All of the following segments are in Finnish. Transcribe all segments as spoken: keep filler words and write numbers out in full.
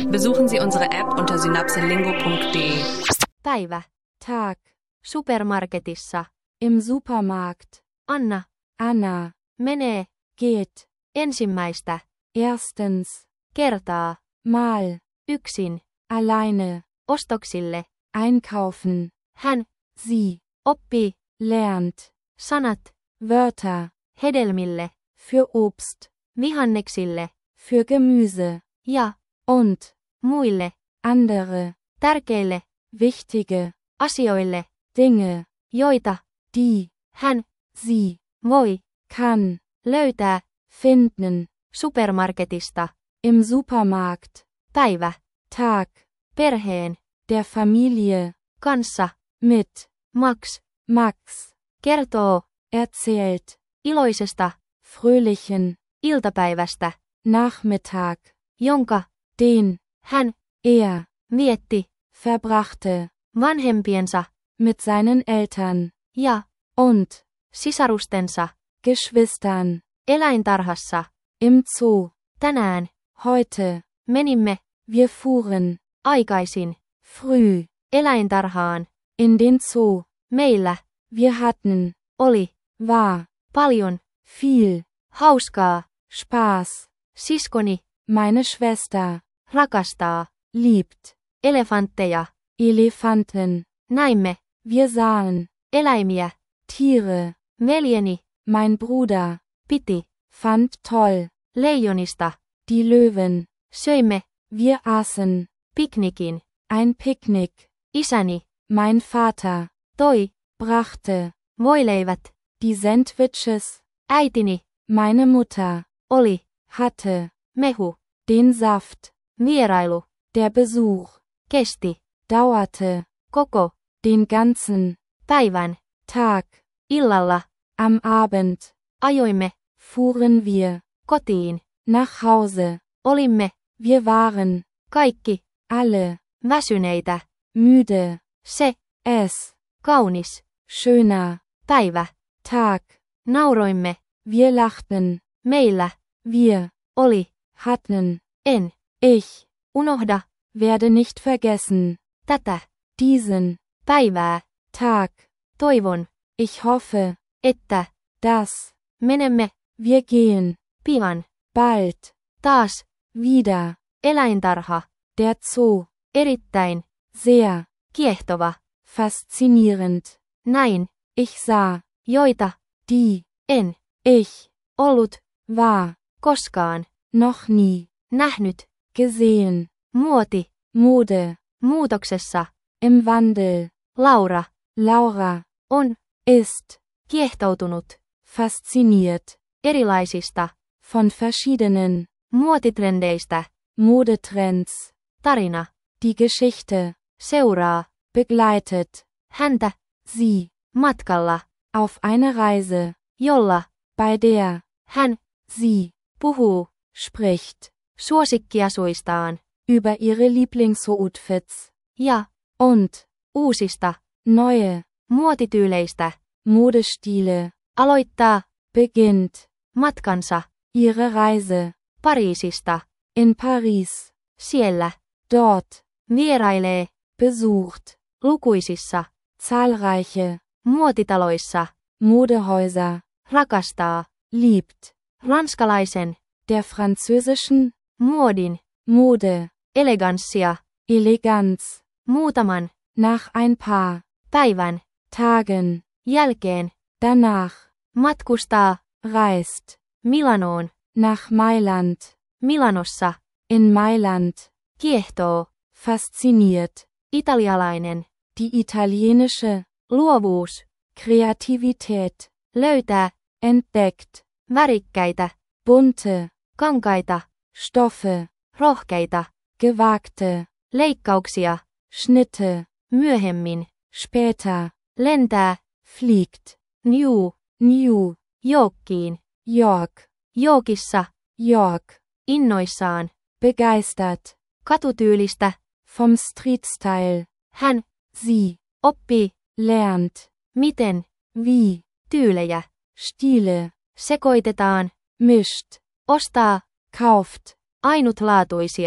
Besuchen Sie unsere App unter synapselingo punkt de. Päivä. Tag. Supermarketissa. Im Supermarkt. Anna. Anna. Menee. Geht. Ensimmäistä. Erstens. Kertaa. Mal. Yksin. Alleine. Ostoksille. Einkaufen. Hän. Sie. Oppii. Lernt. Sanat. Wörter. Hedelmille. Für Obst. Vihanneksille. Für Gemüse. Ja. Und. Muille. Andere. Tärkeille. Wichtige. Asioille. Dinge. Joita. Die. Hän. Sie. Voi. Kann. Löytää. Finden. Supermarketista. Im Supermarkt. Päivä. Tag. Perheen. Der Familie. Kanssa. Mit. Max. Max. Kertoo. Erzählt. Iloisesta. Fröhlichen. Iltapäivästä. Nachmittag. Jonka. Den. Hän. Er. Vietti. Verbrachte. Vanhempiensa. Mit seinen Eltern. Ja. Und. Sisarustensa. Geschwistern. Eläintarhassa. Im Zoo. Tänään. Heute. Menimme. Wir fuhren. Aikaisin. Früh. Eläintarhaan. In den Zoo. Meillä. Wir hatten. Oli. War. Paljon. Viel. Hauskaa. Spaß. Siskoni. Meine Schwester. Rakastaa. Liebt. Elefantteja. Elefanten. Näimme. Wir sahen. Eläimiä. Tiere. Veljeni. Mein Bruder. Piti. Fand toll. Leijonista. Die Löwen. Söimme. Wir aßen. Piknikin. Ein Picknick. Isäni. Mein Vater. Toi. Brachte. Voileivät. Die Sandwiches. Äitini. Meine Mutter. Oli. Hatte. Mehu. Den Saft. Vierailu. Der Besuch. Kesti. Dauerte. Koko. Den ganzen. Päivän. Tag. Illalla. Am Abend. Ajoimme. Fuhren wir. Kotiin. Nach Hause. Olimme. Wir waren. Kaikki. Alle. Väsyneitä. Müde. Se. Es. Kaunis. Schöner. Päivä. Tag. Nauroimme. Wir lachten. Meillä. Wir. Oli. Hatten. En. Ich. Unohda. Werde nicht vergessen. Tätä. Diesen. Päivää. Tag. Toivon. Ich hoffe. Että. Dass. Menemme. Wir gehen. Pian. Bald. Taas. Wieder. Eläintarha. Der Zoo. Erittäin. Sehr. Kiehtova. Faszinierend. Näin. Ich sah. Joita. Die. En. Ich. Ollut. War. Koskaan. Noch nie. Nähnyt. Gesehen. Muoti. Mode. Muutoksessa. Im Wandel. Laura. Laura. On. Ist. Kiehtoutunut. Fasziniert. Erilaisista. Von verschiedenen. Muotitrendeistä. Modetrends. Tarina. Die Geschichte. Seuraa. Begleitet. Häntä. Sie. Matkalla. Auf eine Reise. Jolla. Bei der. Hän. Sie. Puhuu. Spricht. Suosikkiasuistaan. Über ihre Lieblingsoutfits. Ja. Und. Uusista. Neue. Muotityyleistä. Modestile. Aloittaa. Beginnt. Matkansa. Ihre Reise. Pariisista. In Paris. Siellä. Dort. Vierailee. Besucht. Lukuisissa. Zahlreiche. Muotitaloissa. Modehäuser. Rakastaa. Liebt. Ranskalaisen. Der französischen. Muodin. Mode. Eleganssia. Eleganz. Muutaman. Nach ein paar. Päivän. Tagen. Jälkeen. Danach. Matkustaa. Reist. Milanoon. Nach Mailand. Milanossa. In Mailand. Kiehtoo. Fasziniert. Italialainen. Die italienische. Luovuus. Kreativität. Löytää. Entdeckt. Värikkäitä. Bunte. Kankaita. Stoffe. Rohkeita. Gewagte. Leikkauksia. Schnitte. Myöhemmin. Später. Lentää. Fliegt. New. New. Yorkiin. York. Yorkissa. York. Innoissaan. Begeistert. Katutyylistä. Vom Streetstyle. Hän. Sie. Oppii. Lernt. Miten. Wie. Tyylejä. Stile. Sekoitetaan. Mischt. Ostaa. Kauft. Ainutlaatuisia.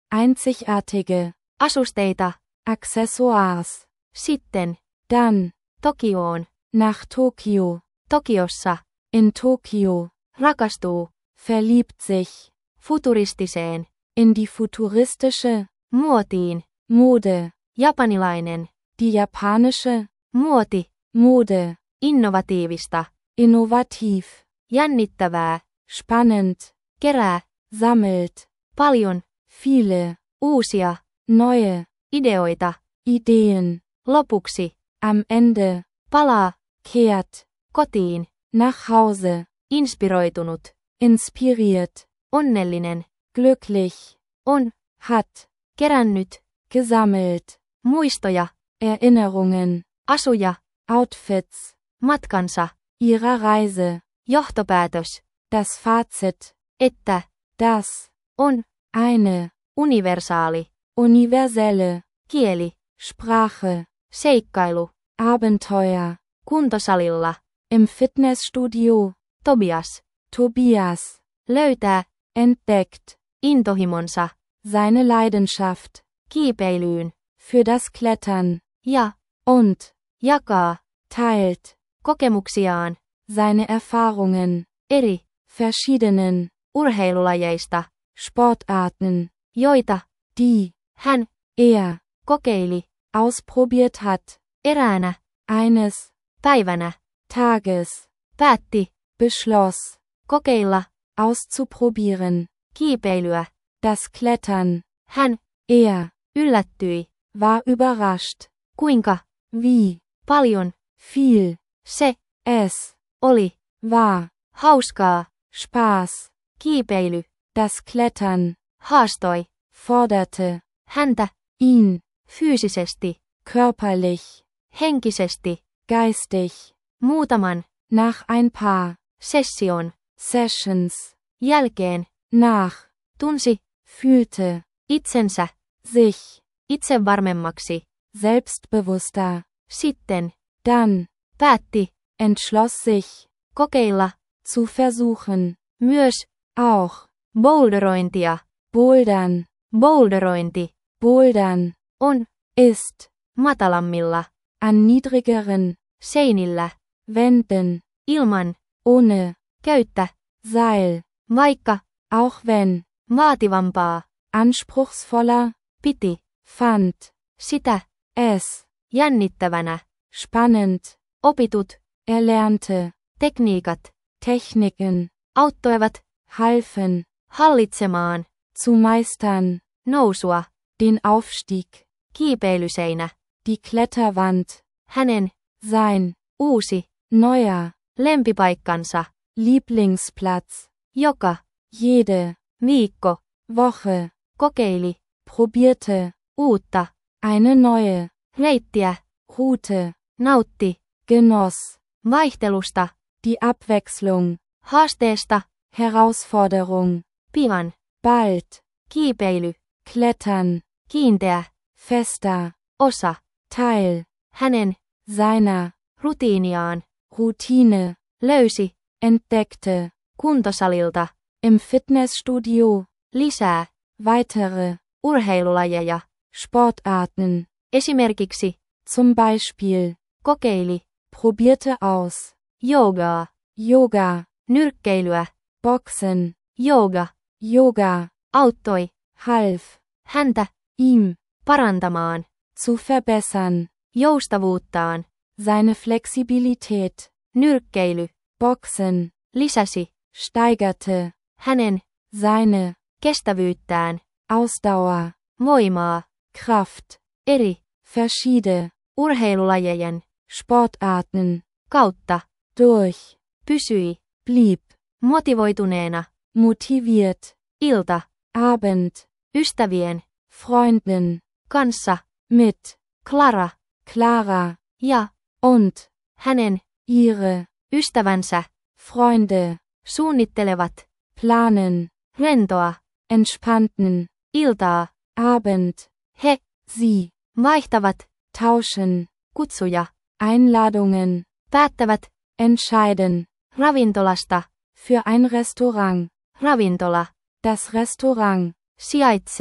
Einzigartige. Asusteita. Accessoires. Sitten. Dann. Tokioon. Nach Tokio. Tokiossa. In Tokio. Rakastuu. Verliebt sich. Futuristiseen. In die futuristische. Muotiin. Mode. Japanilainen. Die japanische. Muoti. Mode. Innovatiivista. Innovativ. Jännittävää. Spannend. Kerää. Sammelt. Paljon. Viele. Uusia. Neue. Ideoita. Ideen. Lopuksi. Am Ende. Palaa. Kehrt. Kotiin. Nach Hause. Inspiroitunut. Inspiriert. Onnellinen. Glücklich. On. Hat. Kerännyt. Gesammelt. Muistoja. Erinnerungen. Asuja. Outfits. Matkansa. Ihrer Reise. Johtopäätös. Das Fazit. Että. Das. On. Eine. Universaali. Universelle. Kieli. Sprache. Seikkailu. Abenteuer. Kuntosalilla. Im Fitnessstudio. Tobias. Tobias. Löytää. Entdeckt. Intohimonsa. Seine Leidenschaft. Kiipeilyyn. Für das Klettern. Ja. Und. Jakaa. Teilt. Kokemuksiaan. Seine Erfahrungen. Eri. Verschiedenen. Urheilulajeista. Sportarten. Joita. Die. Hän. Er. Kokeili. Ausprobiert hat. Eräänä. Eines. Päivänä. Tages. Päätti. Beschloss. Kokeilla. Auszuprobieren. Kiipeilyä. Das Klettern. Hän. Er. Yllättyi. War überrascht. Kuinka. Wie. Paljon. Viel. Se. Es. Oli. War. Hauskaa. Spaß. Kiipeily. Das Klettern. Haastoi. Forderte. Häntä. Ihn. Fyysisesti. Körperlich. Henkisesti. Geistig. Muutaman. Nach ein paar. Session. Sessions. Jälkeen. Nach. Tunsi. Fühlte. Itsensä. Sich. Itsevarmemmaksi. Selbstbewusster. Sitten. Dann. Päätti. Entschloss sich. Kokeilla. Zu versuchen. Myös. Auch. Boulderointia. Bouldern. Boulderointi. Bouldern. On. Ist. Matalammilla. An niedrigeren. Seinillä. Wänden. Ilman. Ohne. Köyttä. Seil. Vaikka. Auch wenn. Vaativampaa. Anspruchsvoller. Piti. Fand. Sitä. Es. Jännittävänä. Spannend. Opitut. Erlernte. Tekniikat. Techniken. Auttoivat. Halfen. Hallitsemaan. Zu meistern. Nousua. Den Aufstieg. Kiipeilyseinä. Die Kletterwand. Hänen. Sein. Uusi. Neuer. Lempipaikkansa. Lieblingsplatz. Joka. Jede. Viikko. Woche. Kokeili. Probierte. Uutta. Eine neue. Reittiä. Route. Nautti. Genoss. Vaihtelusta. Die Abwechslung. Haasteesta. Herausforderung. Pian. Bald. Kiipeily. Klettern. Kiinteä. Fester. Osa. Teil. Hänen. Seiner. Rutiiniaan. Routine. Löysi. Entdeckte. Kuntosalilta. Im Fitnessstudio. Lisää. Weitere. Urheilulajeja. Sportarten. Esimerkiksi. Zum Beispiel. Kokeili. Probierte aus. Joogaa. Yoga. Nyrkkeilyä. Boxen. Jooga. Yoga. Auttoi. Half. Häntä. Ihm. Parantamaan. Zu verbessern. Joustavuuttaan. Seine Flexibilität. Nyrkkeily. Boxen. Lisäsi. Steigerte. Hänen. Seine. Kestävyyttään. Ausdauer. Voimaa. Kraft. Eri. Verschiede. Urheilulajejen. Sportarten. Kautta. Durch. Pysyi. Blieb. Motivoituneena. Motiviert. Ilta. Abend. Ystävien. Freunden. Kanssa. Mit. Clara. Clara. Ja. Und. Hänen. Ihre. Ystävänsä. Freunde. Suunnittelevat. Planen. Rentoa. Entspannten. Iltaa. Abend. He. Sie. Vaihtavat. Tauschen. Kutsuja. Einladungen. Päättävät. Entscheiden. Ravintolasta. Für ein Restaurant. Ravintola. Das Restaurant. Sijaitsee.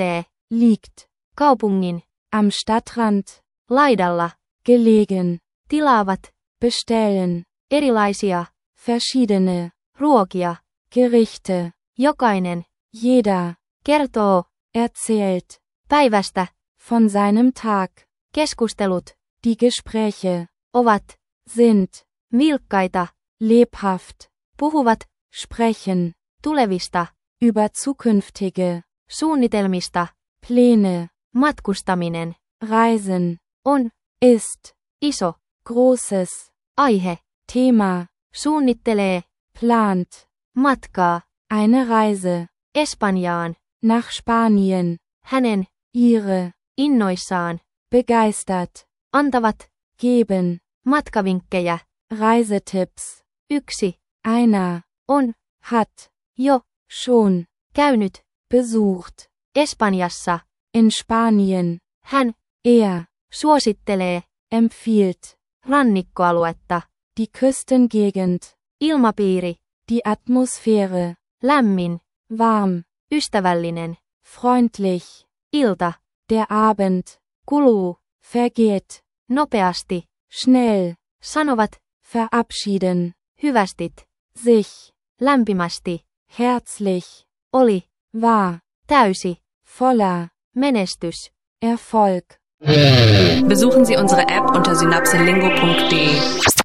liegt, kaupungin, am Stadtrand, laidalla, gelegen, tilaavat, bestellen, erilaisia, verschiedene, ruokia, Gerichte, jokainen, jeder, kertoo, erzählt, päivästä, von seinem Tag, keskustelut, die Gespräche, ovat, sind, vilkkaita, lebhaft, puhuvat, sprechen, tulevista, über zukünftige, suunnitelmista, Pläne, matkustaminen, Reisen, on, ist, iso, großes, aihe, Thema, suunnittelee, plant, matkaa, eine Reise, Espanjaan, nach Spanien, hänen, ihre, innoissaan, begeistert, antavat, geben, matkavinkkejä, Reisetipps, yksi, einer, on, hat, jo, schon, käynyt, besucht, Espanjassa, in Spanien, hän, er, suosittelee, empfiehlt, rannikkoaluetta, die Küstengegend, ilmapiiri, die Atmosphäre, lämmin, warm, ystävällinen, freundlich, ilta, der Abend, kuluu, vergeht, nopeasti, schnell, sanovat, verabschieden, hyvästit, sich, lämpimästi, herzlich, oli, war, täysi, voller, menestys. Erfolg. Besuchen Sie unsere App unter synapselingo punkt de.